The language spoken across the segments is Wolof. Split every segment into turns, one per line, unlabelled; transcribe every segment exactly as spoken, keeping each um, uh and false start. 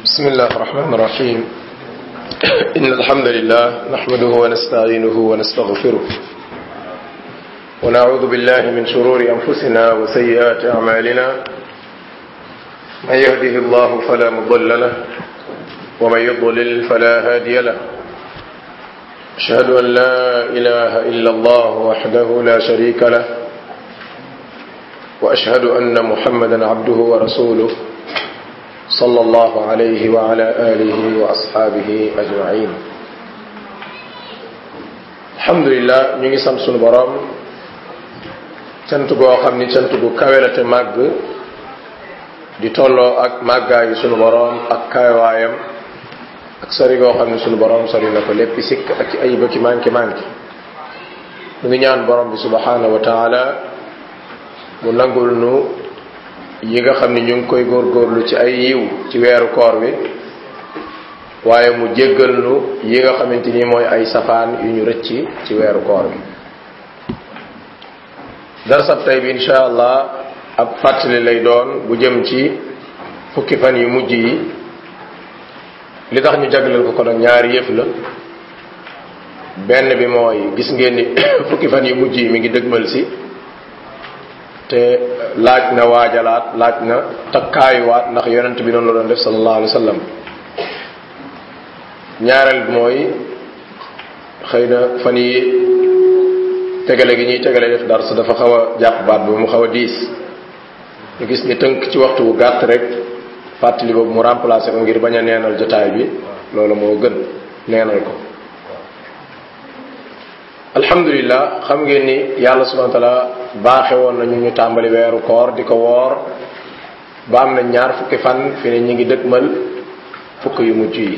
بسم الله الرحمن الرحيم إن الحمد لله نحمده ونستعينه ونستغفره ونعوذ بالله من شرور أنفسنا وسيئات أعمالنا من يهده الله فلا مضل له ومن يضلل فلا هادي له أشهد أن لا إله إلا الله وحده لا شريك له وأشهد أن محمدا عبده ورسوله صلى الله عليه وعلى آله وأصحابه أجمعين الحمد لله ñu ngi sant sunu borom cant goo xam ni cant gu kawe la te màgg di tolloo ak màggaayu sunu borom ak kawewaayam ak sori goo xam ni sunu borom sori na ko lépp sikk ak ayib ki manqué manqué ñu ngi ñaan borom bi subhanahu wa taala mu nangul nu yi nga xam ni ñu ngi koy góorgóorlu ci ay yiw ci weeru koor wi waaye mu jéggal nu yi nga xamante ni mooy ay safaan yu ñu rëcc ci weeru koor wi darsab tey bi insha allah ab fàttali lay doon bu jëm ci fukki fan yu mujj yi li tax ñu jagleel ko ko nag ñaari yëf la benn bi mooy gis ngeen ni fukki fan yu mujj yi mi ngi dëgmal si te laaj na waajalaat laaj na takkaayuwaat ndax yonent bi noonu la doon def sallallahu alayhi wa sallam ñaareel bi mooy xëy na fan yi tegale gi ñuy tegale def dars dafa xaw a jàpp baat bi mu xaw a diis ñu gis ni tënk ci waxtu bu gàtt rek fàttali boobu mu remplacer ko ngir bañ a neenal jotaay bi loolu moo gën neenal ko alhamdulillah xam ngeen ni yàlla subhanahu wa ta'ala baaxe woon nañu ñu tàmbali weeru koor di ko woor ba am na ñaar fukki fan fi ne ñu ngi dëgmal fukk yu mujj yi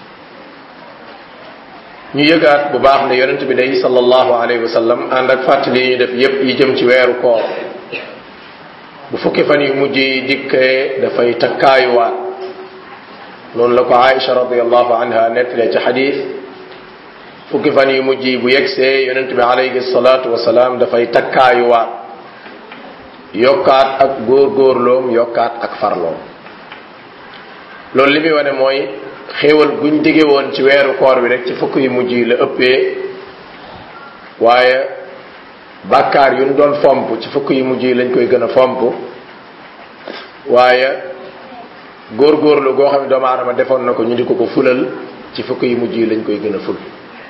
ñu yëgaat bu baax ne yonent bi day sallallahu alayhi wa sallam ànd ak fàttali yi ñu def yépp yi jëm ci weeru koor bu fukki fan yu mujj yi dikkee dafay takkaayuwaat noonu la ko Aïcha radiyallahu anha nettalee ci xadiis fukki fan yu mujj yi bu yegsee yonent bi alayhi salaatu wasalaam dafay takkaayuwaat yokkaat ak góorgóorloom yokkaat ak farloom loolu li muy wane mooy xéewal guñ dige woon ci weeru koor bi rek ci fukk yu mujj yi la ëppee waaye bàkkaar yu ñu doon fomp ci fukk yu mujj yi lañ koy gën a fomp waaye góorgóorlu goo xam ne doomu aadama defoon na ko ñu di ko ko fulal ci fukk yu mujj yi lañ koy gën a ful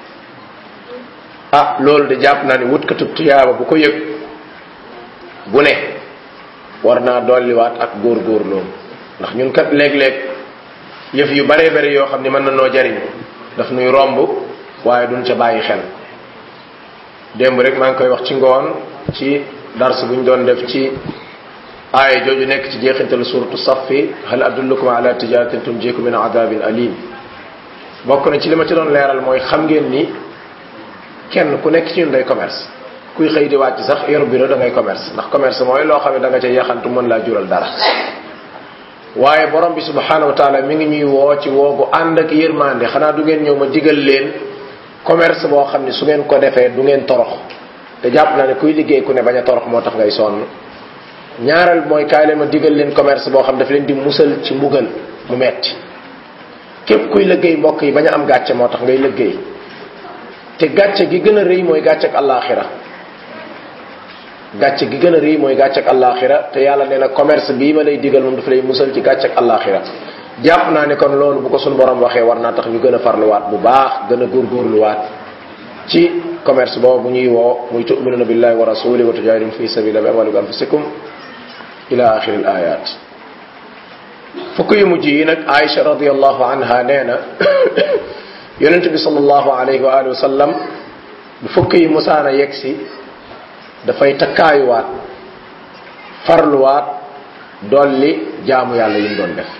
ah loolu de jàpp naa ni wutkatub tuyaaba bu ko yëg bu ne war naa dolliwaat ak góorgóorloom ndax ñun kat léeg-léeg yëf yu baree bari yoo xam ni mën na noo jariñ daf nuy romb waaye duñ ca bàyyi xel démb rek maa ngi koy wax ci ngoon ci dars bu ñu doon def ci aaya jooju nekk ci jeexintalu suratu saffi hal adullukum ala tijaratin tunjikum min adabin alim bokk na ci li ma ci doon leeral mooy xam ngeen ni kenn ku nekk ci ñun day commerce kuy xëy di wàcc sax yor bureau da ngay commerce ndax commerce mooy loo xam ne da nga ca yaxantu mën laa jural dara waaye borom bi subhanahu wa taala mi ngi ñuy woo ci woogu ànd ak yërmande xanaa du ngeen ñëw ma digal leen commerce boo xam ne su ngeen ko defee du ngeen torox te jàpp naa ne kuy liggéey ku ne bañ a torox moo tax ngay sonn ñaareel mooy kaay leen ma digal leen commerce boo xam daf leen di musal ci mbugal mu metti képp kuy liggéey mbokk yi bañ a am gàcce moo tax ngay liggéey te gàcce gi gën a rëy mooy gàcce ak àllaaxira gàcce gi gën a rëy mooy gàcce ak àllaaxira te yàlla nee na commerce bii ma lay digal moom dafa lay musal ci gàcce ak àllaaxira jàpp naa ne kon loolu bu ko suñu borom waxee war naa tax ñu gën a farluwaat bu baax gën a góorgóorluwaat ci commerce boobu bu ñuy woo muy tu'minuna billahi wa rasulihi wa tujahiduna fi sabilillahi bi amwalikum wa anfusikum ila axiri al ayat fukk yu mujj yi nag Aïcha radiyallahu anha nee na yonent bi sallallahu alayhi wa alihi wa sallam bu fukk yi musaana yegsi dafay takkaayuwaat farluwaat dolli jaamu yàlla yi mu doon def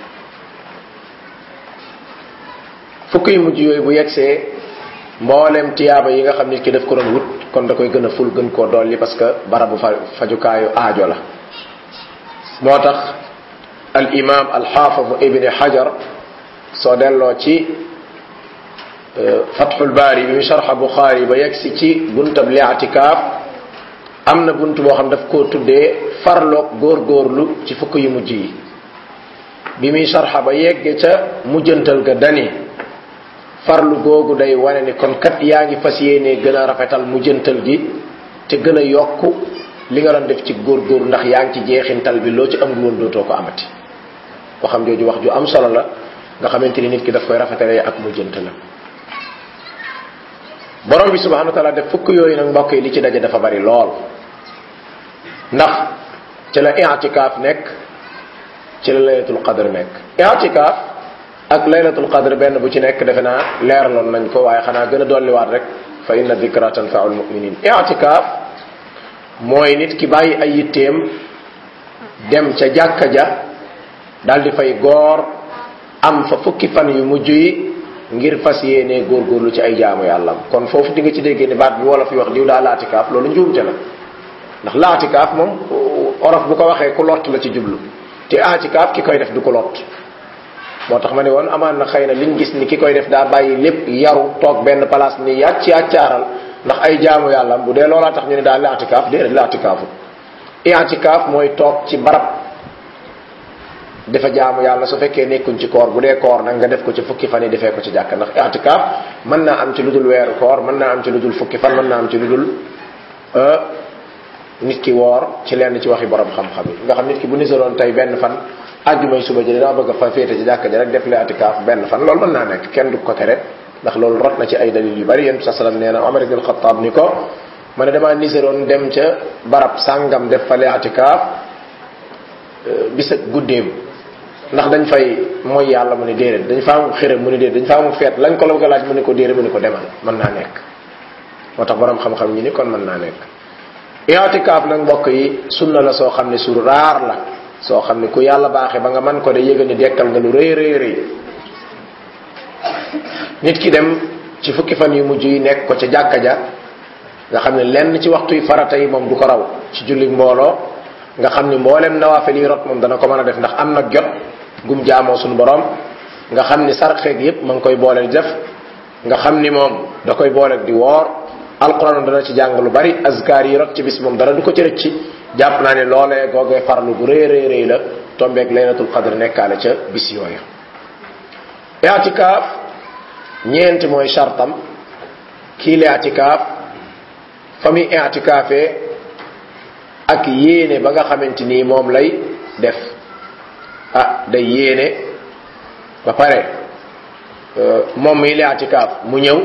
fukk yu mujj yooyu bu yegsee mboolem tiyaaba yi nga xam nit ki def ko doon wut kon da koy gën a ful gën koo dolli parce que barabu fa fajukaayu aajo la moo tax al imam al xaafid ibni Hajar soo delloo ci Fathul Baari bi mu sharxa Buxaari ba yegsi ci buntab li'tikaaf am na bunt boo xam daf koo tuddee farloog góorgóorlu ci fukk yu mujj yi bi muy sarxa ba yegge ca mujjantal ga dani farlu googu day wane ni kon kat yaa ngi fas yéenee gën a rafetal mujjantal gi te gën a yokku li nga doon def ci góorgóor ndax yaa ngi ci jeexintal bi loo ci am woon dootoo ko amati waxam jooju wax ju am solo la nga xamante ni nit ki daf koy rafetalee ak mujjantalam borom bi subhanahu wa ta'ala def fukk yooyu nag mbokk yi li ci daje dafa bari lool ndax ci la i'tikaaf nekk ci la laylatul qadr nekk i'tikaaf ak laylatul qadr benn bu ci nekk defe naa leeraloon nañ ko waaye xanaa gën a dolliwaat rek fa inna dhikra tanfa'u al-mu'minin i'tikaaf mooy nit ki bàyyi ay yitteem dem ca jàkka ja daal di fay goor am fa fukki fan yu mujj yi ngir fas yéenee góorgóorlu ci ay jaamu yàlla kon foofu di nga ci déggee ni baat bi wolof yi wax diw daa laatikaaf loolu njuumte la ndax laatikaaf moom olof bu ko waxee ku lott la ci jublu te aatikaaf ki koy def du ko lott moo tax ma ne woon amaan na xëy na liñ gis ni ki koy def daa bàyyi lépp yaru toog benn place ni yàcc yàccaaral ndax ay jaamu yàlla bu dee loolaa tax ñu ne daal laatikaaf déedéet laatikaafu i'tikaaf mooy toog ci barab dafa jaamu yàlla su fekkee nekkuñ ci koor bu dee koor nag nga def ko ci fukki fan yi defee ko ci jàkk ndax i'tikaaf mën naa am ci lu dul weeru koor mën naa am ci lu dul fukki fan mën naa am ci lu dul nit ki woor ci lenn ci waxi borom xam-xam yi nga xam nit ki bu niseroon tey benn fan àjjumay suba ji daa bëgg a fa féete ci jàkk ji rek def la i'tikaaf benn fan loolu mën naa nekk kenn du ko tere ndax loolu rot na ci ay dalil yu bari yéen sa salam nee na Umar ibn al-Khattab ni ko ma ne damaa niseroon dem ca barab sàngam def fa i'tikaaf bis ak guddeem ndax dañ fay mooy yàlla mu ne déedéet dañ fa am xërëm mu ne déedéet dañ fa am feet lañ ko la ko laaj mu ne ko déedéet mu ne ko demal mën naa nekk moo tax borom xam-xam ñi ni kon mën naa nekk i'tikaaf nag mbokk yi sunna la soo xam ne su raar la soo xam ne ku yàlla baaxee ba nga man ko de yëgal ni dekkal nga lu rëy rëy rëy nit ki dem ci fukki fan yu mujj yi nekk ko ca jàkka ja nga xam ne lenn ci waxtu yi farata yi moom du ko raw ci julli mbooloo nga xam ni mboolem nawaafil yi rot moom dana ko mën a def ndax am na jot gum jaamoo suñu borom nga xam ni sarxeeg yépp ma ngi koy boole di def nga xam ni moom da koy boole di woor alquran dana ci jàng lu bari azkar yi rot ci bis moom dara du ko ci rëcc jàpp naa ne loolee googee farlu gu rëy rëy rëy la tombeeg laylatul qadr nekkaale ca bis yooyu i'tikaaf ñeenti mooy chartam kii la i'tikaaf fa muy i'tikaafee ak yéene ba nga xamante ni moom lay def ah day yéene ba pare moom muy li i'tikaaf mu ñëw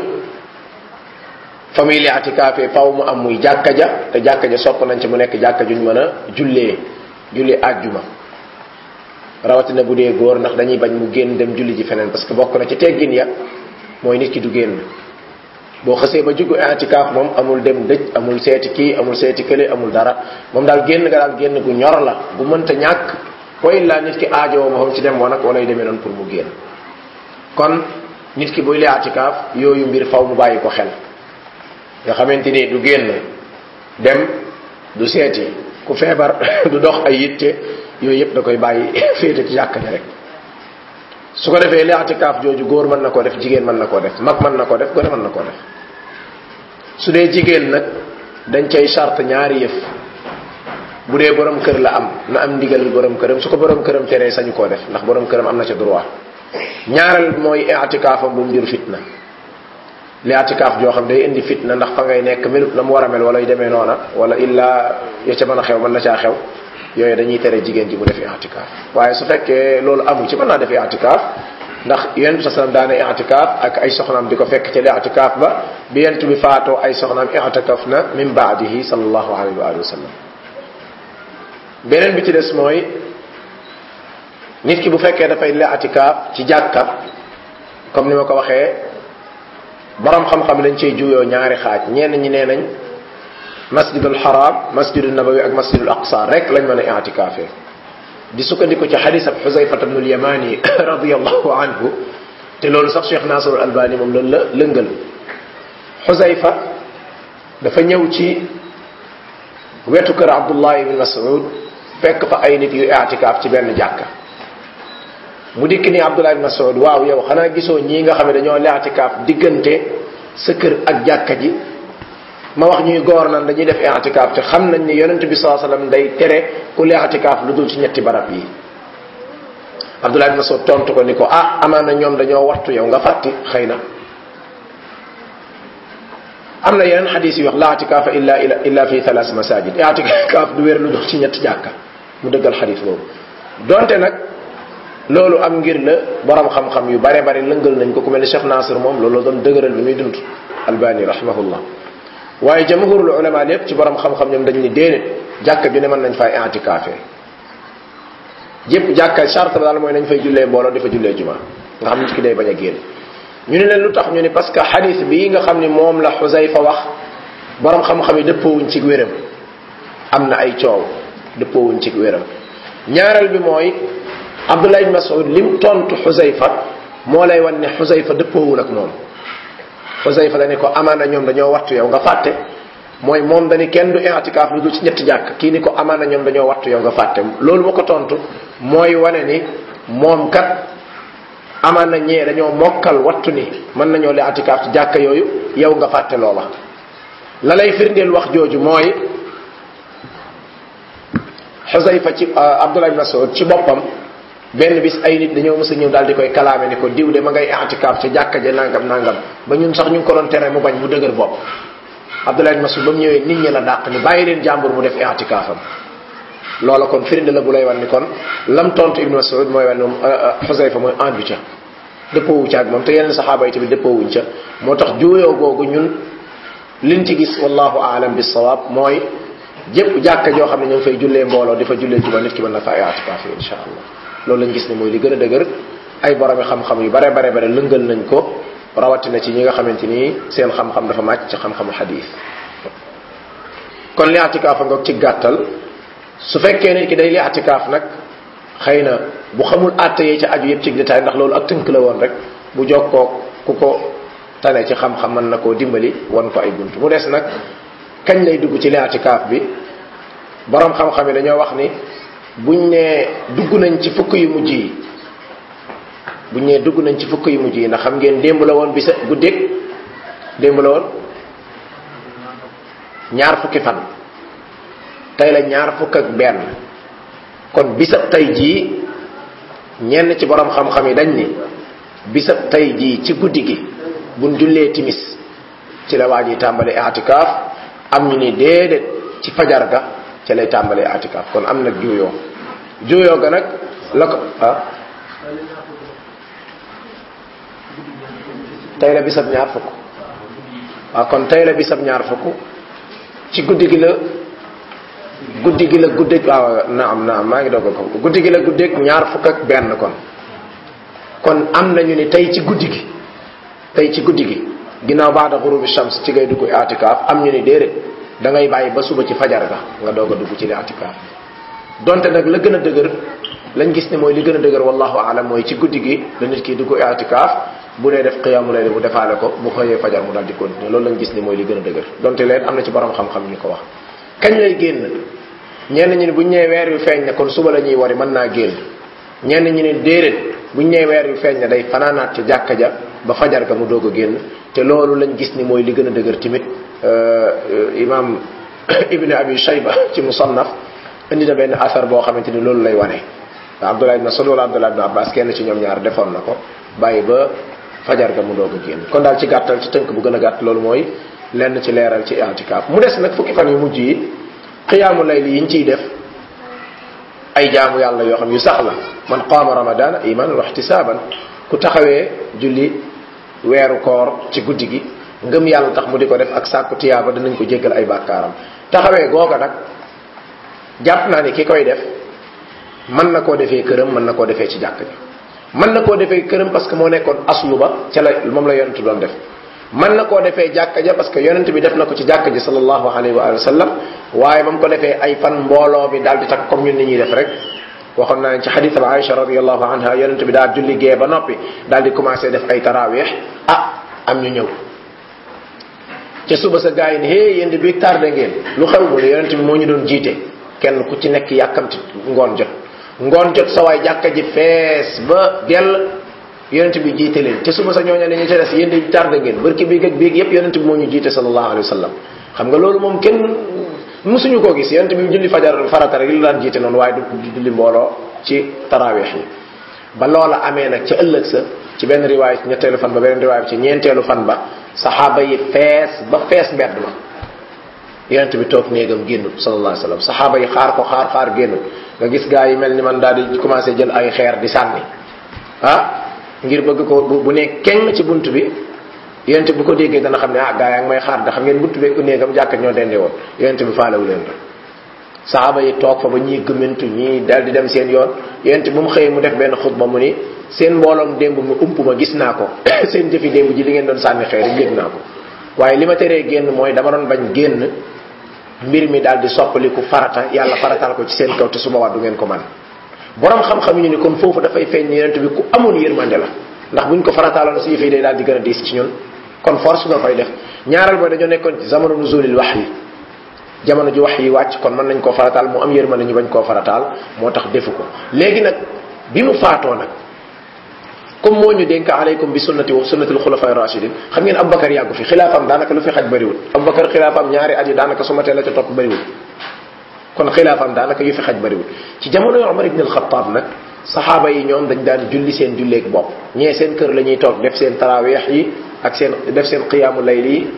fa muy li i'tikaafee faw mu am muy jàkka ja te jàkka ja sopp nañ ci mu nekk jàkka juñ mën a jullee julli àjjuma rawatina bu dee góor ndax dañuy bañ mu génn dem julli ji feneen parce que bokk na ci teggin ya mooy nit ki du génn boo xasee ba jugu i'tikaaf moom amul dem dëj amul seeti kii amul seeti kële amul dara moom daal génn nga daal génn gu ñor la gu mënta ñàkk wa illaa nit ki aajowoo ma xam ci dem woon ak wala yu demee noonu pour mu génn kon nit ki buy li i'tikaaf yooyu mbir faw mu bàyyi ko xel nga xamante ni du génn dem du seeti ku feebar du dox ay yitte yooyu yëpp da koy bàyyi féete ci jàkka ja rek su ko defee li i'tikaaf jooju góor mën na koo def jigéen mën na koo def mag mën na koo def gone mën na koo def su dee jigéen nag dañ cay charte ñaari yëf bu dee borom kër la am na am ndigal borom këram su ko borom këram teree sañu koo def ndax borom këram am na ca droit ñaareel mooy i'tikaafam bu mu jur fitna li i'tikaaf joo xam day indi fitna ndax fa ngay nekk melut na mu war a mel wala yu demee noona wala illaa ya ca mën a xew mën na caa xew yooyu dañuy tere jigéen ji mu def i'tikaaf waaye su fekkee loolu amu ci mën naa def i'tikaaf ndax yonent bi sallam daana i'tikaaf ak ay soxnaam di ko fekk ci i'tikaaf ba bi yonent bi faatoo ay soxnaam i'tikaf na min ba'dihi sallallahu alayhi wa sallam beneen bi ci des mooy nit ki bu fekkee dafay i'tikaaf ci jàkka comme ni ma ko waxee borom xam-xam lañ cey juyoo ñaari xaaj ñenn ñi nee nañ masjidul haram masjidul nabawi ak masjidul aqsa rek lañ mën a i'tikaafee di sukkandiku ci xadis ab Xuzayfa ibn al-Yamani radiyallahu anhu te loolu sax Cheikh Nasr al-Albani moom loolu la lëngal Xuzayfa dafa ñëw ci wetu kër Abdullah ibn Mas'ud fekk fa ay nit yu i'tikaaf ci benn jàkka mu dikk ni Abdullah ibn Mas'ud waaw yow xanaa gisoo ñii nga xam ne dañoo i'tikaaf diggante sa kër ak jàkka ji ma wax ñuy góor nan dañuy def i'tikaaf te xam nañ ne yonent bi sallallahu alayhi wasallam day tere ku i'tikaaf lu dul ci ñetti barab yi Abdullah ibn Mas'ud tontu ko ni ko ah amaana ñoom dañoo wattu yow nga fàtti xëy na am na yeneen xadis yi wax la i'tikaafa illa illa fi thalath masajid i'tikaaf du wér lu dox ci ñetti jàkka mu dëggal xadis boobu donte nag loolu am ngir la borom xam-xam yu bare bare lëngal nañ ko ku mel ni Cheikh Nasir moom loolu doon dëgëral bi muy dund Albani rahimahullah waaye jamhurul ulama lépp ci borom xam-xam ñoom dañ ni déedéet jàkka ju ne mën nañ fay i'tikaafee jépp jàkka charte daal mooy nañ fay jullee mbooloo di fa jullee juma nga xam nit ki day bañ a génn ñu ne leen lu tax ñu ni parce que xadis bii nga xam ni moom la Xusayfa wax borom xam-xam yi dëppoowuñ ci wéram am na ay coow dëppoowuñ ci wéram ñaareel bi mooy Abdullah ibn Mas'ud lim tontu Xusayfa moo lay wan ne Xusayfa dëppoowul ak moom Xusayfa dañu ko amaana ñoom dañoo wattu yow nga fàtte mooy moom dañu kenn du i'tikaaf lu dul ci ñetti jàkk kii ni ko amaana ñoom dañoo wattu yow nga fàtte loolu ma ko tontu mooy wane ni moom kat amaana ñee dañoo mokkal wattu ni mën nañoo li i'tikaaf ci jàkka yooyu yow nga fàtte loola la lay firndeel wax jooju mooy Xusayfa ci Abdullah ibn Mas'ud ci boppam benn bis ay nit dañoo mës a ñëw daal di koy kalaame ni ko diw de ma ngay i'tikaaf ci jàkka ja nangam nangam ba ñun sax ñu ngi ko doon tere mu bañ mu dëgër bopp Abdullah ibn Mas'ud ba mu ñëwee nit ñi la dàq ni bàyyi leen jàmbur mu def i'tikaafam loola kon firnde la bu lay wan ni kon lam tontu ibn Mas'ud mooy wan moom Xusayfa mooy andu ca dëppoowu ca ak moom te yeneen saxaaba yi tamit dëppoowuñ ca moo tax juuyoo googu ñun liñ ci gis wallahu aalam bis sawaab mooy jépp jàkka joo xam ne ñu ngi fay jullee mbooloo di fa jullee juba nit ki mën na fa i'tikaaf insha allah loolu lañ gis ne mooy li gën a dëgër ay boromi xam-xam yu bare bare bare lëngal nañ ko rawatina ci ñi nga xamante ni seen xam-xam dafa màcc ci xam-xamu xadiis kon li i'tikaaf nga ci gàttal su fekkee nit ki day li i'tikaaf nag xëy na bu xamul àtte yee ca aju yëpp ci détail ndax loolu ak tënk la woon rek bu jokkoo ku ko tane ci xam-xam mën na koo dimbali wan ko ay bunt mu des nag kañ lay dugg ci li i'tikaaf bi borom xam-xam yi dañoo wax ni buñ nee dugg nañ ci fukk yu mujj yi buñ nee dugg nañ ci fukk yu mujj yi ndax xam ngeen démb la woon bisa guddeeg démb la woon ñaar fukki fan tey la ñaar fukk ak benn kon bisab tey jii ñenn ci borom xam-xam yi dañ ni bisab tey jii ci guddi gi buñ jullee timis ci la waa ji tàmbali i'tikaaf am ñu ni déedéet ci fajar ga ci lay tàmbali i'tikaaf kon am nag juuyoo juuyoo ga nag la ko ah tey la bisab ñaar fukk waaw kon tey la bisab ñaar fukk ci guddi gi la guddi gi la guddeeg waaw naam naam maa ngi doog ko guddi gi la guddeeg ñaar fukk ak benn kon kon am nañu ni tey ci guddi gi tey ci guddi gi ginnaaw baada ghurubi shams ci ngay dugg i'tikaaf am ñu ni déedéet da ngay bàyyi ba suba ci fajar ga nga doog a dugg ci li i'tikaaf donte nag la gën a dëgër lañ gis ne mooy li gën a dëgër wallahu aalam mooy ci guddi gi la nit ki dugg i'tikaaf bu dee def qiyaamu layl bu defaale ko bu xëyee fajar mu daal di continuer loolu lañ gis ne mooy li gën a dëgër donte leen am na ci borom xam-xam ñu ko wax kañ lay génn ñenn ñi ne buñ ñëwee weer yu feeñ ne kon suba la ñuy wari mën naa génn ñenn ñi ne déedéet buñ ñëwee weer yu feeñ ne day fanaanaat ci jàkka ja ba fajar ga mu doog a génn te loolu lañ gis ni mooy li gën a dëgër tamit imam ibn abi shayba ci musannaf indi na benn asar boo xamante ni loolu lay wane Abdullah ibn Mas'ud wala Abdullah ibn Abbas kenn ci ñoom ñaar defoon na ko bàyyi ba fajar ga mu doog a génn kon daal ci gàttal ci tënk bu gën a gàtt loolu mooy lenn ci leeral ci i'tikaaf mu des nag fukki fan yu mujj yi qiyaamu layli yi ñu ciy def ay jaamu yàlla yoo xam yu sax la man qaama ramadana imanan wa ihtisaban ku taxawee julli weeru koor ci guddi gi ngëm yàlla tax mu di ko def ak sàkku tiyaaba danañ ko jéggal ay bàkkaaram taxawee googa nag jàpp naa ni ki koy def mën na koo defee këram mën na koo defee ci jàkk ji mën na koo defee këram parce que moo nekkoon aslu ba ca la moom la yonent doon def mën na koo defee jàkka ja parce que yonent bi def na ko ci jàkka ji sallallahu alayhi wa sallam waaye ba mu ko defee ay fan mbooloo bi daal di takk comme ñun ni ñuy def rek waxoon naa ci xadis ba Aïcha radiyallahu anha yonent bi daal julli gee ba noppi daal di commencé def ay tarawih ah am ñu ñëw ca suba sa gars yi ne hé yéen di bi tardé ngeen lu xew mu ne yonent bi moo ñu doon jiite kenn ku ci nekk yàkkamti ngoon jot ngoon jot sa waay jàkka ji fees ba dell yonent bi jiite leen te suba sa ñooña ne ñu ca des yéen di tardé ngeen barki biig ak biig yépp yonent bi moo ñu jiite sallallahu alayhi wa sallam xam nga loolu moom kenn musuñu koo gis yonent bi julli fajar farata rek li daan jiite noonu waaye du julli mbooloo ci tarawih yi ba loola amee nag ca ëllëg sa ci benn riwaay ci ñetteelu fan ba beneen riwaay ci ñeenteelu fan ba saxaaba yi fees ba fees mbedd ma yonent bi toog néegam génnut sallallahu alayhi wasallam saxaaba yi xaar ko xaar xaar génnut nga gis gaa yi mel ni man daal di commencé jël ay xeer di sànni ah ngir bëgg ko bu ne kenn ci bunt bi yonent bu ko déggee dana xam ne ah gaa yaa ngi may xaar da xam ngeen bunt bi néegam jàkk ñoo dendee woon yonent bi faalewu leen rek saxaaba yi toog fa ba ñii gëmmentu ñii daal di dem seen yoon yonent bu mu xëyee mu def benn xutba mu ni seen mbooloom démb mu ump ma gis naa ko seen jëfi démb ji li ngeen doon sànni xeer yëg naa ko waaye li ma teree génn mooy dama doon bañ génn mbir mi daal di soppaliku farata yàlla faratal ko ci seen kaw te su boobaa du ngeen ko man borom xam-xam ñu ni kon foofu dafay feeñ yonent bi ku amoon yërmande la ndax buñ ko farataaloon si yëf day daal di gën a diis ci ñun kon force nga koy def ñaaral mooy dañoo nekkoon ci jamono nuzulil wahyi jamono ji wax yi wàcc kon mën nañ koo farataal mu am yërmande ñu bañ koo farataal moo tax defu ko léegi nag bi mu faatoo nag comme moo ñu dénk alaykum bi sunnati wa sunnatil xulafa rashidin xam ngeen Aboubacar yàggu fi xilaafam daanaka lu fi xaj bëriwul Aboubacar xilaafam ñaari at yi daanaka su ma tee la ca topp bëriwul kon xilaafam daanaka yu fi xaj bëriwul ci jamono Umar ibn al-Khattab nag saxaaba yi ñoom dañ daan julli seen julleeg bopp ñee seen kër la ñuy toog def seen taraweex yi ak seen def seen qiyaamu layli yi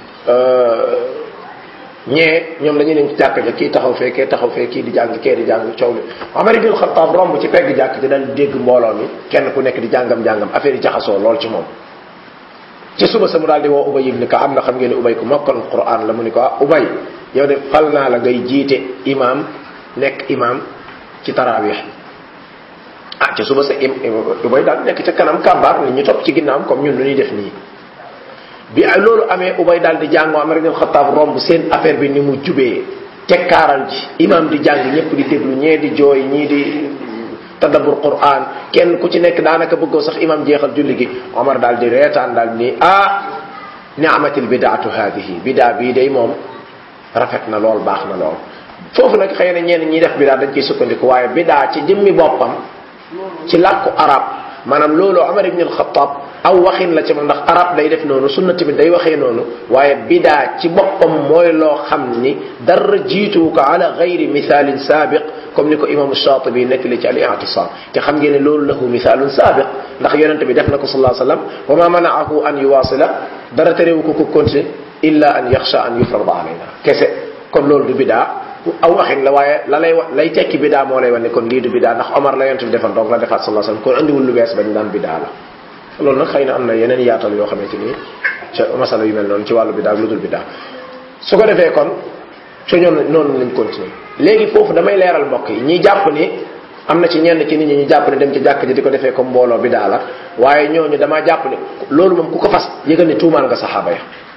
ñee ñoom dañuy dem ci jàkk ja kii taxaw fee kee taxaw fee kii di jàng kee di jàng coow li Umar ibn al-Khattab romb ci pegg jàkk ji daal di dégg mbooloo mi kenn ku nekk di jàngam jàngam affaire yi jaxasoo lool ci moom ci suba sa mu daal di woo Ubay ibn Ka'ab nga xam ngeen ne Ubay ku mokkal Qur'an la mu ni ko ah Ubay yow de fal naa la ngay jiite imam nekk imam ci tarawih ah ci suba sa Ubay daal nekk ca kanam kàmbaar nit ñi topp ci ginnaawam comme ñun lu ñuy def nii bi loolu amee Ubay daal di jàng Umar ibn Khattab romb seen affaire bi ni mu jubee tekkaaral ji imam di jàng ñëpp di déglu ñee di jooy ñii di tadabbur Qur'an kenn ku ci nekk daanaka bëggoo sax imam jeexal julli gi Omar daal di reetaan daal ni ah ni'matil bid'atu hadhihi bid'a bii day moom rafet na lool baax na lool foofu nag xëy na ñenn ñi def bid'a dañ ciy sukkandiku waaye bid'a ci jëmmi boppam ci làkku arab maanaam loolu Umar ibn al-Khattab aw waxin la ci moom ndax arab day def noonu sunna tamit day waxee noonu waaye bidaa ci boppam mooy loo xam ni dara jiitu ko ala gayri misaalin saabiq comme ni ko imam Shaatibi nekk li ci al-i'tisaam te xam ngeen ne loolu lahu misaalun saabiq ndax yonente bi def na ko sallallahu alayhi wasallam wa ma mana'ahu an yuwaasila dara terewu ko ko continuer illa an yaxsha an yufrada alayna kese kon loolu du bidaa aw waxin la waaye la lay lay tekki bidaa moo lay wan ne kon lii du bidaa ndax Omar la yonent bi defal donc la defaat sallallahu alayhi wasallam kon andiwul lu bees bañ daan bidaa la loolu nag xëy na am na yeneen yaatal yoo xamante ni ca masala yu mel noonu ci wàllu bidaa lu dul bidaa su ko defee kon su ñoon noonu lañ continuer léegi foofu damay leeral mbokk yi ñi jàpp ni am na ci ñenn ci nit ñi ñu jàpp ne dem ci jàkk ji di ko defee comme mbooloo bidaa la waaye ñooñu damaa jàpp ne loolu moom ku ko fas yëgal ne tuumaal nga saxaaba ya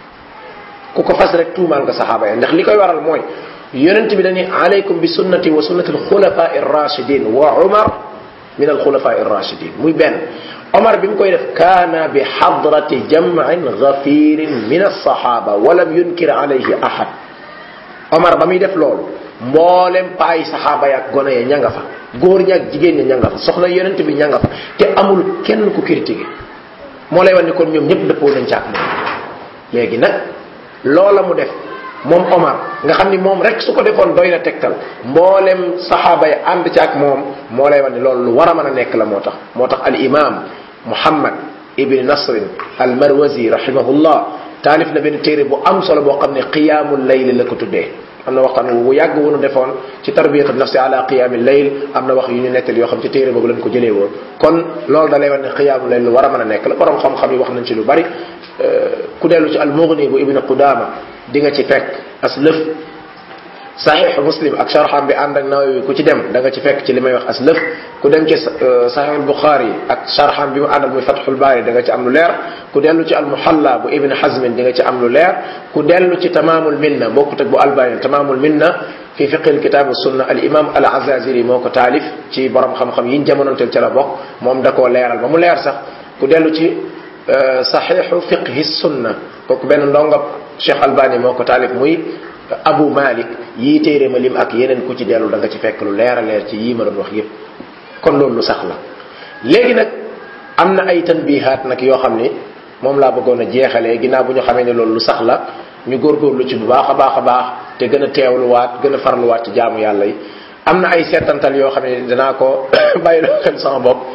ku ko fas rek tuumaal nga saxaaba ya ndax li koy waral mooy yonent bi dañuy alaykum bi sunnati wa sunnati al-khulafa'i ar-rashidin wa Umar min al-khulafa'i ar-rashidin muy benn Omar bi mu koy def kaana bi hadrati jam'in ghafirin min as-sahaba wa lam yunkir alayhi ahad Omar ba muy def loolu mboolem paay saxaaba ya ak gone ya ña nga fa góor ña ak jigéen ña ña nga fa soxna yonent bi ña nga fa te amul kenn ku critiqué moo lay wan ni kon ñoom ñëpp dëppoo nañ ci ak moom léegi nag loola mu def moom Omar nga xam ni moom rek su ko defoon doy na tegtal mboolem saxaaba yi ànd ci ak moom moo lay wan ni loolu lu war a mën a nekk la moo tax moo tax al imam Muhammad ibn Nasr al Marwazi rahimahullah taalif na benn téere bu am solo boo xam ne qiyaamul layl la ko tuddee am na waxtaan wu yàgg wu nu defoon ci tarbiyatu nafsi ala qiyaamil layl am na wax yu ñu nettali yoo xam ci téere boobu lañ ko jëlee woon kon loolu da lay wan ne qiyaamul layl lu war a mën a nekk la borom xam-xam yi wax nañ ci lu bari ku dellu ci al Mughni bu Ibn Qudama di nga ci fekk as lëf Sahih Muslim ak sharham bi ànd ak Nawawi ku ci dem da nga ci fekk ci li may wax as lëf ku dem ci Sahih Bukhari ak sharham bi mu àndal muy Fathul Bari da nga ci am lu leer ku dellu ci al Muhalla bu Ibn Hazm di nga ci am lu leer ku dellu ci Tamamul Minna bokkut ak bu Albani Tamamul Minna fi fiqh al kitab wa sunna al imam al Azaziri moo ko taalif ci borom xam-xam yi ñu jamonoonteel ca la bokk moom da koo leeral ba mu leer sax ku dellu ci saxiixu fiqhi sunna kooku benn ndongo Cheikh Albani moo ko taalif muy Abu Malik yii téere ma lim ak yeneen ku ci dellu da nga ci fekk lu leer a leer ci yii ma doon wax yépp kon loolu lu sax la léegi nag am na ay tanbihaat nag yoo xam ni moom laa bëggoon a jeexalee ginnaaw bu ñu xamee ne loolu lu sax la ñu góorgóorlu ci bu baax a baax a baax te gën a teewluwaat gën a farluwaat ci jaamu yàlla yi am na ay seetantal yoo xam ne danaa ko bàyyiloo xel sama bopp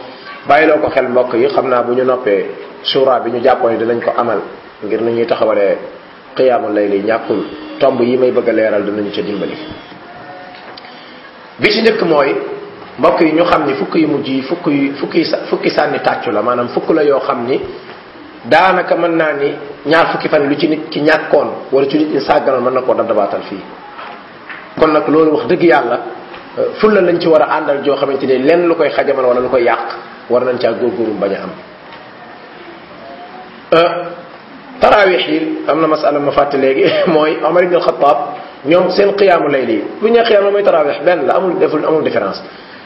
bàyyiloo ko xel mbokk yi xam naa bu ñu noppee suura bi ñu jàppoon ni dinañ ko amal ngir nu ñuy taxawalee qiyaamul layli ñàkkul tomb yi may bëgg a leeral dinañu ca dimbali. bi ci njëkk mooy mbokk yi ñu xam ni fukk yu mujj yi fukk yu fukki fukki sànni tàccu la maanaam fukk la yoo xam ni daanaka mën naa ni ñaar fukki fan lu ci nit ki ñàkkoon wala ci nit ñi sàgganoon mën na koo dabaatal fii. kon nag loolu wax dëgg yàlla fulla lañ ci war a àndal joo xamante ni lenn lu koy xajamal wala lu koy yàq war nañ caa góorgóorlu bañ a am. tarawih yi am na masala ma fàtte léegi mooy Omar ibn al-Khattab ñoom seen qiyaamu layli yi bu ñu nee qiyaam mooy tarawih benn la amul deful amul différence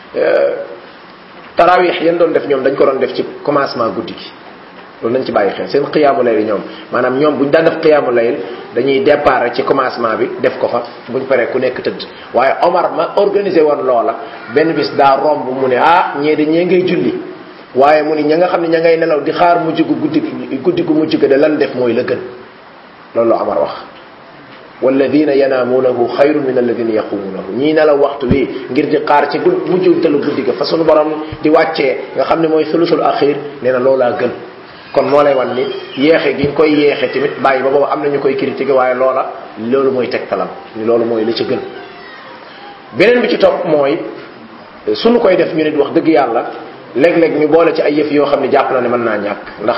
tarawih yan doon def ñoom dañ ko doon def ci commencement guddi gi loolu nañ ci bàyyi xel seen qiyaamu layli ñoom maanaam ñoom buñ daan def qiyaamu layl dañuy départ ci commencement bi def ko fa buñ paree ku nekk tëdd waaye Omar ma organisé woon loola benn bis daa romb mu ne ah ñee de ñee ngay julli waaye mu ni ña nga xam ne ña ngay nelaw di xaar mujj gu guddi guddi gu mujj ga de lan def mooy la gën loolu la Omar wax walladina yanaamuunahu xayrun min alladina yaqumuunahu ñii nelaw waxtu wi ngir di xaar ci mujjutalu guddi ga fa sunu borom di wàccee nga xam ne mooy sulusul axir nee na loolaa gën kon moo lay wan ni yeexe gi ñu koy yeexe tamit bàyyi ba boobu am na ñu koy critiquer waaye loola loolu mooy tegtalam ni loolu mooy li ci gën. beneen bi ci topp mooy suñu koy def ñu nit wax dëgg yàlla léeg-léeg ñu boole ci ay yëf yoo xam ne jàpp na ne mën naa ñàkk ndax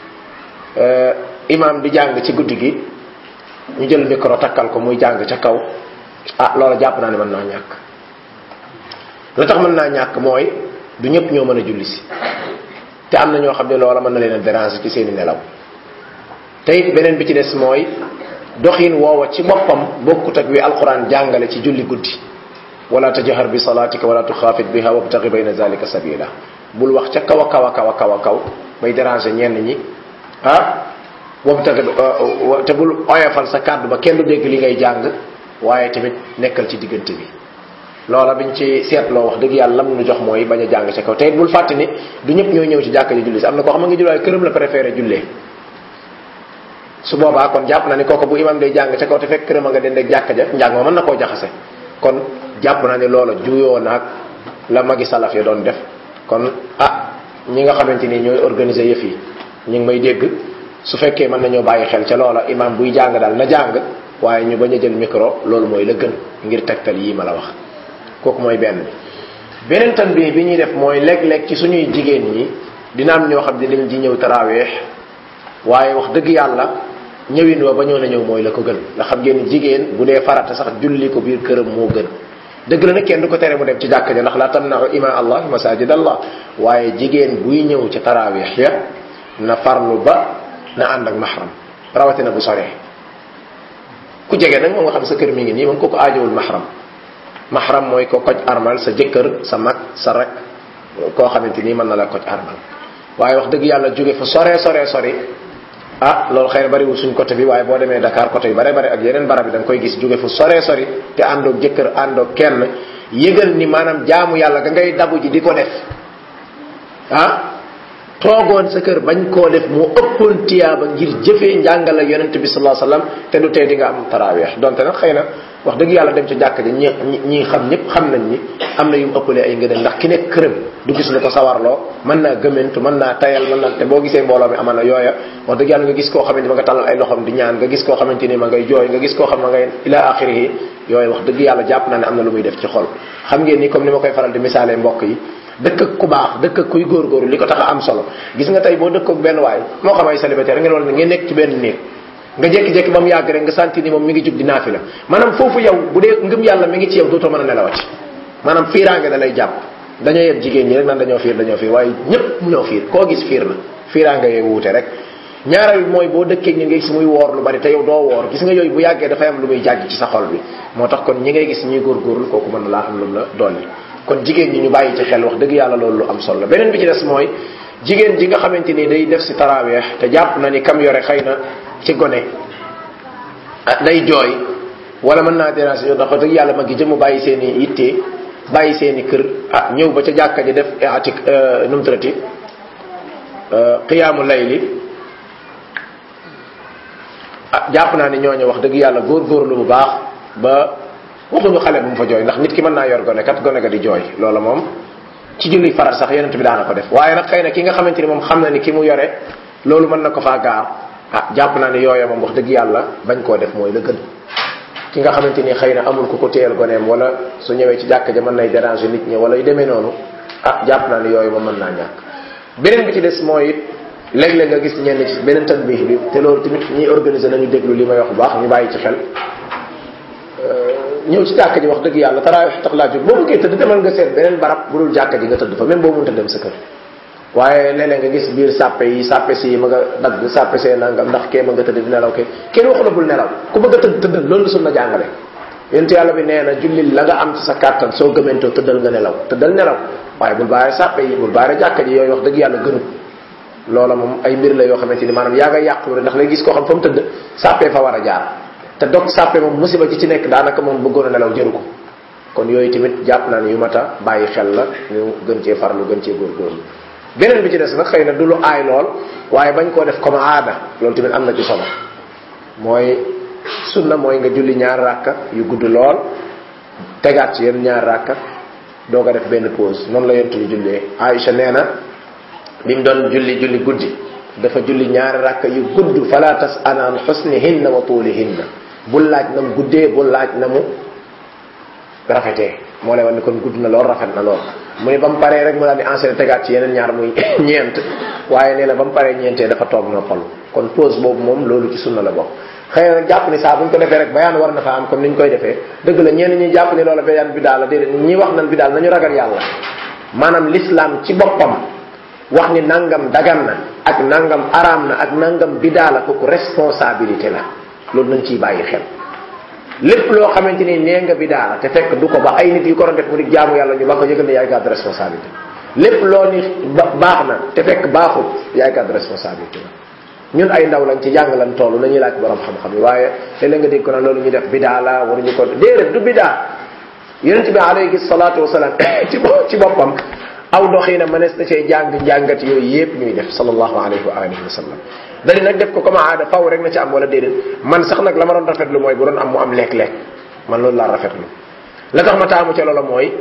imam di jàng ci guddi gi ñu jël micro takkal ko muy jàng ca kaw ah loola jàpp naa ne mën naa ñàkk. lu tax mën naa ñàkk mooy du ñëpp ñoo mën a julli si te am na ñoo xam ne loola mën na leen a déranger ci seeni nelaw te it beneen bi ci des mooy doxin woowa ci boppam bokkut ak wi alquran jàngale ci julli guddi wala tajhar bi salatika wala tuxaafit biha wabtaghi bayna zalika sabila bul wax ca kaw a kaw a kaw a kaw a kaw bay déranger ñenn ñi ah wabtaghi te bul oyofal sa kàddu ba kenn du dégg li ngay jàng waaye tamit nekkal ci diggante bi loola biñ ci seetloo wax dëgg yàlla lam nu jox mooy bañ a jàng ca kaw te it bul fàtte ni du ñëpp ñooy ñëw ci jàkka ji julli si am na koo xam ne nga julli waaye këram la préféré jullee su boobaa kon jàpp na ni kooku bu imam day jàng ca kaw te fekk këram a nga den ak jàkka ja njàng ma mën na koo jaxase kon jàpp na ni loola juyoo naag la magi salaf ya doon def kon ah ñi nga xamante ni ñooy organiser yëf yi ñu ngi may dégg su fekkee mën nañoo bàyyi xel ca loola imam buy jàng daal na jàng waaye ñu bañ a jël micro loolu mooy la gën ngir tegtal yii ma la wax kooku mooy benn bi beneen tan bi bi ñuy def mooy léeg-léeg ci suñuy jigéen ñi dina am ñoo xam ne dañ di ñëw taraweex waaye wax dëgg yàlla ñëwin wa ba ñoo na ñëw mooy la ko gën ndax xam ngeen ni jigéen bu dee farata sax julli ko biir këram moo gën dëgg la nag kenn du ko tere mu dem ci jàkka ja ndax la tamna'u ima allah masajid allah waaye jigéen buy ñëw ci taraweex ya na farlu ba na ànd ak mahram rawatina bu soree ku jege nag moom nga xam sa kër mi ngi nii moom kooku aajowul mahram mahram mooy ko koj armal sa jëkkër sa mag sa rak koo xamante nii mën na la koj armal waaye wax dëgg yàlla jóge fa sore sore sori ah loolu xëy na bariwul suñ côté bi waaye boo demee Dakar côté yu bare bare ak yeneen barab bi da nga koy gis jóge fu sore sori te àndoog jëkkër àndoog kenn yëgal ni maanaam jaamu yàlla ga ngay dabu ji di ko def ah toogoon sa kër bañ koo def moo ëppoon tiyaaba ngir jëfee njàngale yonent bi sallallahu alayhi wasallam te du tee di nga am taraweex donte nag xëy na wax dëgg yàlla dem ci jàkk ji ñi ñi xam ñëpp xam nañ ni am na yu mu ëppalee ay ngëneel ndax ki nekk këram du gis lu ko sawarloo mën naa gëmentu mën naa tayal mën naa te boo gisee mbooloo mi amal na yooya wax dëgg yàlla nga gis koo xamante ni ma nga tàllal ay loxom di ñaan nga gis koo xamante ni ma ngay jooy nga gis koo xam ma ngay ila axirihi yooyu wax dëgg yàlla jàpp naa ne am na lu muy def ci xol xam ngeen ni comme ni ma koy faral di misaalee mbokk yi dëkk ak ku baax dëkk ak kuy góorgóorlu li ko tax a am solo gis nga tey boo dëkk ak benn waay moo xam ay célibataire ngeen wala ngeen nekk ci benn néeg nga jékki-jékki ba mu yàgg rek nga santi ni moom mi ngi jug di naafila maanaam foofu yow bu dee ngëm yàlla mi ngi ci yow dootoo mën a nelawati maanaam fiiraange da lay jàpp dañoo yeb jigéen ñi rek naan dañoo fiir dañoo fiir waaye ñëpp ñoo fiir koo gis fiir na fiiraange yooyu wuute rek ñaareel mooy boo dëkkee ñi ngay gis muy woor lu bari te yow doo woor gis nga yooyu bu yàggee dafay am lu muy jàgg ci sa xol bi moo tax kon ñi ngay gis ñuy góorgóorlu kooku mën na laa am lu la dolli kon jigéen ñi ñu bàyyi ci xel wax dëgg yàlla loolu lu am solo la beneen bi ci des mooy jigéen ji nga xamante ni day def si taraweex te jàpp na ni kam yore xëy na ci gone day jooy wala mën naa déranger yow ndax wax dëgg yàlla ma gi jëm bàyyi seen i yitte bàyyi seen i kër ah ñëw ba ca jàkka ji def atik nu mu tërati qiyaamu layli ah jàpp naa ni ñooñu wax dëgg yàlla góorgóorlu bu baax ba waxuñu xale bu mu fa jooy ndax nit ki mën naa yor gone kat gone ga di jooy loola moom ci julli farat sax yonent bi daana ko def waaye nag xëy na ki nga xamante ni moom xam na ni ki mu yore loolu mën na ko faa gaar ah jàpp naa ni yooya moom wax dëgg yàlla bañ koo def mooy la gën ki nga xamante ni xëy na amul ku ko téyal goneem wala su ñëwee ci jàkk ja mën nay déranger nit ñi wala yu demee noonu ah jàpp naa ni yooyu moom mën naa ñàkk beneen bi ci des mooy it léeg-léeg nga gis ñenn ci beneen tanbih bi te loolu tamit ñiy organiser nañu déglu li may wax bu baax ñu bàyyi ci xel ñëw ci jàkk ji wax dëgg yàlla taraawix tax laa jóg boo bëggee tëdd demal nga seet beneen barab bu dul jàkk ji nga tëdd fa même boo mënta dem sa kër waaye léeg-léeg nga gis biir sàppe yi sàppe si ma nga dagg sàppe see nangam ndax kee ma nga tëdd di nelaw ke kenn waxu la bul nelaw ku bëgg a tëdd tëddal loolu sunna jàngale yonent yàlla bi nee na jullil la nga am ci sa kàttan soo gëmentoo tëddal nga nelaw tëddal nelaw waaye bul baare sàppe yi bul baare jàkk ji yooyu wax dëgg yàlla gënut loola moom ay mbir la yoo xamante ni maanaam yaa nga yàqu rek ndax lay gis koo xam fa mu tëdd sàppe fa war a jaar te dog sàppe moom musiba ci ci nekk daanaka moom bëggoon a nelaw jëru ko kon yooyu tamit jàpp naa ne yu mat a bàyyi xel la ñu gën cee farlu gën cee góorgóorlu beneen bi ci des nag xëy na du lu aay lool waaye bañ koo def comme aada loolu tamit am na ci solo mooy sunna mooy nga julli ñaar ràkka yu gudd lool tegaat ci yenn ñaar ràkka doog a def benn pause noonu la yontu yu jullee Aïcha nee na bi mu doon julli julli guddi dafa julli ñaari ràkka yu gudd fala tas anaan xusnihinna wa tuulihinna bul laaj na mu guddee bul laaj na mu rafetee moo lay wax ni kon gudd na lool rafet na lool mu ne ba mu paree rek mu daal di enchaîner tegaat ci yeneen ñaar muy ñeent waaye nee na ba mu paree ñeentee dafa toog noppalu kon pause boobu moom loolu ci sunna la bokk xëy na nag jàpp ni saa bu ñu ko defee rek bayaan war na fa am comme ni ñu koy defee dëgg la ñenn ñi jàpp ni loola bayaan bi daal la déedéet ñi wax nan bi daal nañu ragal yàlla maanaam l'islam ci boppam wax ni nangam dagan na ak nangam araam na ak nangam bidaa la kooku responsabilité la loolu nañ ciy bàyyi xel lépp loo xamante ni nee nga bidaa la te fekk du ko ba ay nit yu ko doon def mu di jaamu yàlla ñu ba ko yëgal ne yaay gàddu responsabilité lépp loo ni baax na te fekk baaxul yaay gàddu responsabilité la ñun ay ndaw lañ ci jàng lan toll nañuy laaj borom xam-xam yi waaye léeg-léeg nga dégg ko nag loolu ñu def bidaa la waruñu ko déedéet du bidaa yonent bi alayhi salaatu wasalaam ci ci boppam aw doxina mënees na cay jàng njàngat yooyu yépp ñuy def sallallahu alayhi wa alihi wa sallam dali nag def ko comme aada faw rek na ci am wala déedéet man sax nag la ma doon rafetlu mooy bu doon am mu am lekk-lekk man loolu laa rafetlu la tax ma taamu ca loola mooy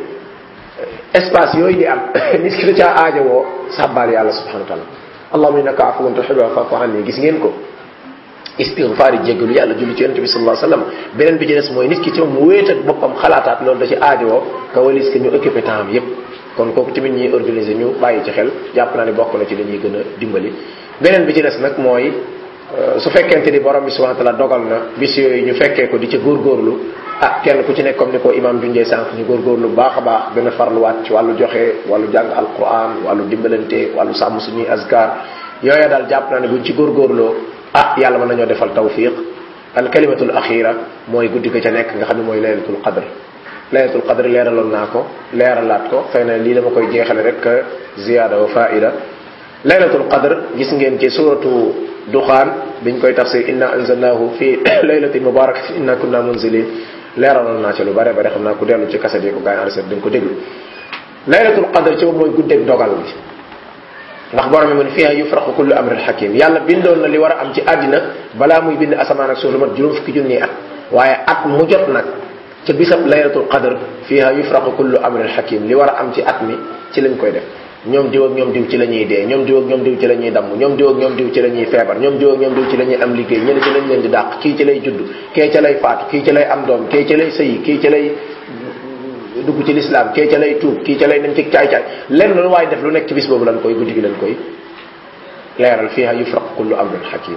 espace yooyu di am nit ki da caa aajowoo sàbbaal yàlla subhanahu wa taala allahumma innaka afuwun tuhibbu fa'fu anni gis ngeen ko istighfar yi jéggalu yàlla julli ci yonent bi sallallahu alayhi wasallam beneen bi ci des mooy nit ki ci moom mu wéet ak boppam xalaataat loolu da ci aajowoo ka walis que ñu occupé temps am yépp kon kooku tamit ñuy organiser ñu bàyyi ci xel jàpp naa ne bokk na ci li ñuy gën a dimbali beneen bi ci des nag mooy su fekkente ni borom bi subhanahu wa ta'ala dogal na bis yooyu ñu fekkee ko di ca góorgóorlu ah kenn ku ci nekk comme ni ko imam junjee sànq ñu góorgóorlu baax a baax gën a farluwaat ci wàllu joxe wàllu jàng alquran wàllu dimbalante wàllu sàmm suñuy azkar yooya daal jàpp naa ne buñ ci góorgóorloo ah yàlla mën nañoo defal tawfiq al kalimatul axira mooy guddi ga ca nekk nga xam ne mooy laylatul qadr laylatul qadr leeraloon naa ko leeralaat ko xëy na lii dama koy jeexale rek ziyaada wa faida laylatul qadr gis ngeen ci suratu duxaan biñ koy tafsir inna anzalnahu fi laylatin mubarakatin inna kunna munzilin leeraloon naa ci lu bare bare xam naa ku dellu ci kaset yi ko gaa yi enregistré dañ ko déglu laylatul qadr ci mooy guddeeg dogal bi ndax borom mi mu ne fiha yufraqu kullu amrin hakim yàlla bindoon na li war a am ci àddina balaa muy bind asamaan ak suuf lu mat juróom fukki junni at waaye at mu jot nag ca bisab laylatul qadr fiha yufraqu kullu amrin hakim li war a am ci at mi ci lañ koy def ñoom diw ak ñoom diw ci la ñuy dee ñoom diw ak ñoom diw ci la ñuy damm ñoom diw ak ñoom diw ci la ñuy feebar ñoom diw ak ñoom diw ci la ñuy am liggéey ñeneen ci lañ leen di dàq kii ci lay judd kee ca lay faatu kii ci lay am doom kii ci lay sëyi kii ci lay dugg ci lislaam kii ca lay tuub kii ca lay dem ci caay-caay lenn lu waaye def lu nekk ci bis boobu lan koy guddi gi lan koy leeral fiha yufraq kullu amrin hakim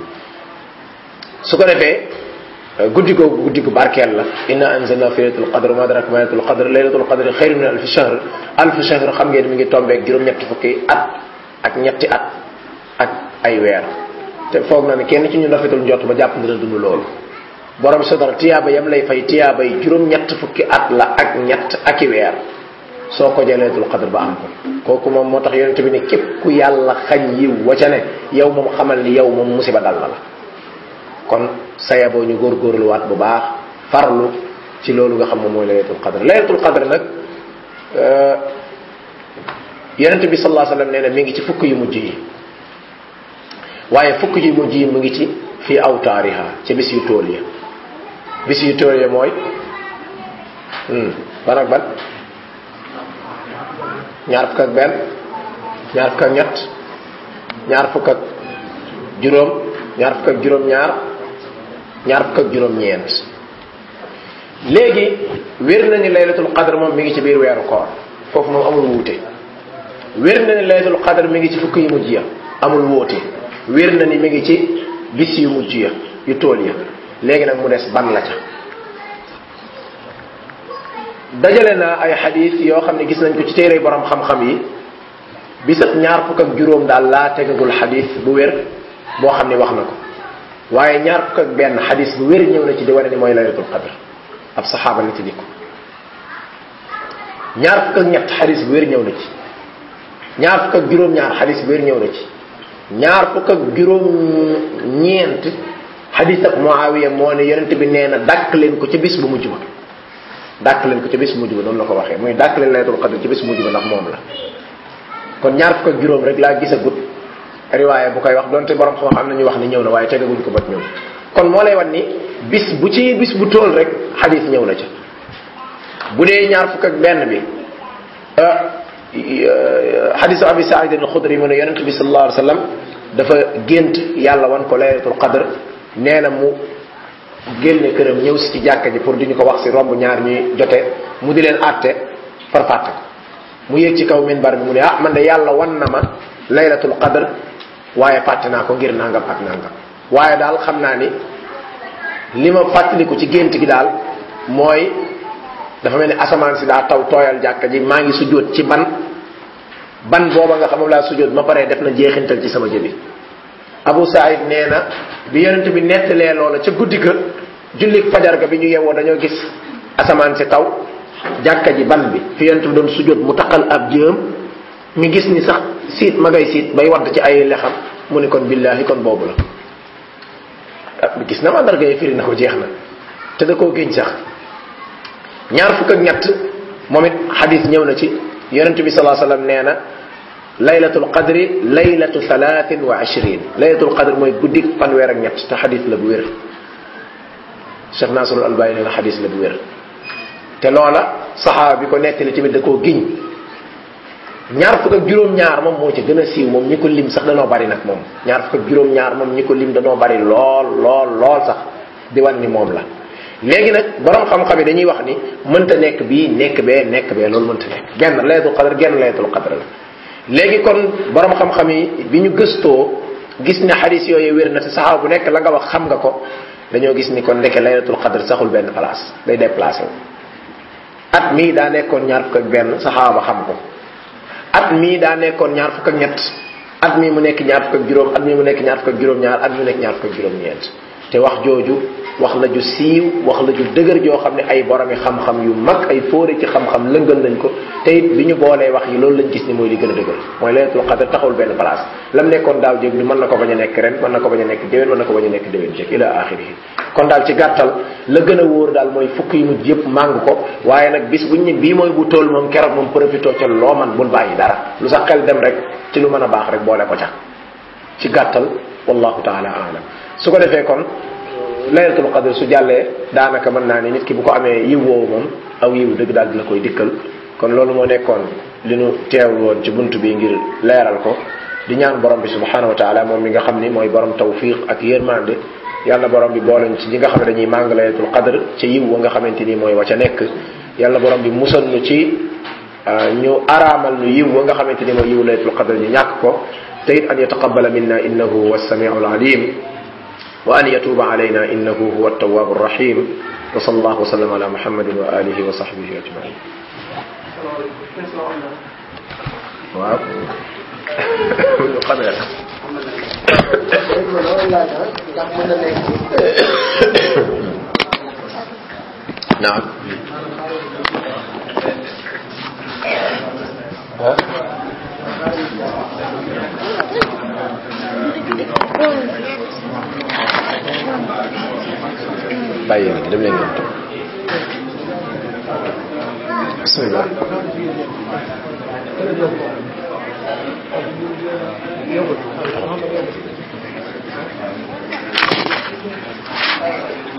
su ko defee guddi googu guddi gu barkeel la inna anzalna fi laylatul qadr ma adraka ma laylatul qadr laylatul qadr khayrun min alf shahr alf shahr xam ngeen mi ngi tombeeg juróom ñetti fukki at ak ñetti at ak ay weer te foog na ne kenn ci ñu rafetul njott ba jàpp dina dund loolu borom sodar tiyaaba yam lay fay tiyaaba yi juróom ñett fukki at la ak ñett ak i weer soo ko jëleetul qadr ba am ko kooku moom moo tax yonent bi ne képp ku yàlla xañ yiw wa ca ne yow moom xamal ni yow moom musiba dal na la kon saya boo ñu góorgóorluwaat bu baax farlu ci loolu nga xam moom mooy laylatul qadr laylatul qadr nag yonent bi sallallahu alayhi wasallam nee na mi ngi ci fukk yu mujj yi waaye fukk yu mujj yi mu ngi ci fii awtaariha ci bis yu tool ya bis yu tool ya mooy ban ak ban ñaar fukk ak benn ñaar fukk ak ñett ñaar fukk ak juróom ñaar fukk ak juróom ñaar ñaar fukk ak juróom ñeent léegi wér na ni laylatul qadr moom mi ngi ci biir weeru koor foofu moom amul wuute wér na ni laylatul qadr mi ngi ci fukk yu mujj ya amul wuute wér na ni mi ngi ci bis yu mujj ya yu tool ya léegi nag mu des ban la ca dajale naa ay xadis yoo xam ne gis nañ ko ci téere borom xam-xam yi bisat ñaar fukk ak juróom daal laa tegagul xadis bu wér boo xam ne wax na ko waaye ñaar fukk ak benn xadis bu wér ñëw na ci di wane ni mooy laylatul qadr ab saxaaba nit di ko ñaar fukk ak ñett xadis bu wér ñëw na ci ñaar fukk ak juróom ñaar xadis bu wér ñëw na ci ñaar fukk ak juróom ñeent xadis ak Muawiya moo ne yonent bi nee na dàkk leen ko ca bis bu mujj ba dàkk leen ko ca bis bu mujj ba noonu la ko waxee muy dàkk leen laylatul qadr ca bis bu mujj ba ndax moom la kon ñaar fukk ak juróom rek laa gisagut riwaaya bu koy wax donte borom xam am nañu wax ni ñëw na waaye tegaguñ ko bët ñëw kon moo lay wan ni bis bu ci bis bu tool rek xadis ñëw na ca bu dee ñaar fukk ak benn bi xadisu abi saïd al-xudri mu ne yonent bi sallallahu alayhi wa sallam dafa gént yàlla wan ko laylatul qadr nee na mu génne këram ñëw si ci jàkka ji pour di ñu ko wax si romb ñaar ñuy jote mu di leen àtte far fàtte ko mu yéeg ci kaw minbar bi mu ne ah man de yàlla wan na ma laylatul qadr waaye fàtte naa ko ngir nangam ak nangam waaye daal xam naa ni li ma fàttaliku ci gént gi daal mooy dafa mel ni asamaan si daa taw tooyal jàkka ji maa ngi sujjóot ci ban ban booba nga xam moom laa sujjóot ma paree def na jeexintal ci sama jëbi Abu Saïd nee na bi yonent bi nettalee loola ca guddi ga julli fajar ga bi ñu yewoo dañoo gis asamaan si taw jàkka ji ban bi fi yonent bi doon sujjóot mu taqal ab jëm mi gis ni sax siit ma ngay siit bay wadd ci ay lexam mu ni kon billaahi kon boobu la gis na mandarga yi firi na ko jeex na te da koo géej sax ñaar fukk ak ñett moom it xadis ñëw na ci yonent bi sallallahu alayhi wasallam nee na laylatul qadri laylatu thalathin wa ashrin laylatul qadr mooy guddik fanweer ak ñett te xadis la bu wér Cheikh Nasrul Albani nee na xadis la bu wér te loola saxaaba bi ko nettali tamit da koo giñ ñaar fukk ak juróom-ñaar moom moo ci gën a siiw moom ñi ko lim sax danoo bari nag moom ñaar fukk ak juróom-ñaar moom ñi ko lim danoo bari lool lool lool sax di wan ni moom la léegi nag borom xam-xam yi dañuy wax ni mënta nekk bii nekk bee nekk bee loolu mënta nekk genn laylatul qadr genn laylatul qadr la léegi kon borom xam-xam yi bi ñu gëstoo gis ne xadis yooyu wér na te saxaaba bu nekk la nga wax xam nga ko dañoo gis ni kon ndeke laylatul qadr saxul benn place day déplacé wu at mii daa nekkoon ñaar fukk ak benn saxaaba xam ko at mii daa nekkoon ñaar fukk ak ñett at mii mu nekk ñaar fukk ak juróom at mii mu nekk ñaar fukk ak juróom-ñaar at mii mu nekk ñaar fukk ak juróom-ñeent te wax jooju wax la ju siiw wax la ju dëgër joo xam ne ay boromi xam-xam yu mag ay fóore ci xam-xam lëngal nañ ko te it bi ñu boolee wax yi loolu lañ gis ni mooy li gën a dëgër mooy laylatul qadr taxawul benn place lam nekkoon daaw jéeg ni mën na ko bañ a nekk ren mën na ko bañ a nekk déwén mën na ko bañ a nekk déwén jéeg ila axirihi kon daal ci gàttal la gën a wóor daal mooy fukk yi mujj yëpp màng ko waaye nag bis buñ ne bii mooy bu tool moom keroog moom profité ca loo man bul bàyyi dara lu sa xel dem rek ci lu mën a baax rek boole ko ca ci gàttal wallahu taala alam su ko defee kon laylatul qadr su jàllee daanaka mën naa ni nit ki bu ko amee yiw woowu moom aw yiw dëgg daal dina koy dikkal kon loolu moo nekkoon li nu teewul woon ci bunt bi ngir leeral ko di ñaan borom bi subhanahu wa taala moom mi nga xam ni mooy borom tawfiq ak yërmande yàlla borom bi booleñ ci ñi nga xam ne dañuy màng laylatul qadr ci yiw wa nga xamante ni mooy wa ca nekk yàlla borom bi musal nu ci ñu araamal nu yiw wa nga xamante ni mooy yiw laylatul qadr ñu ñàkk ko te it an yataqabbala minna innahu huwa as-sami'ul alim وأن يتوب علينا إنه هو التواب الرحيم وصلى الله وسلم على محمد وآله وصحبه أجمعين waaw قدر نعم bàyyi nag dem leen ngeen toog bismillah Thank you.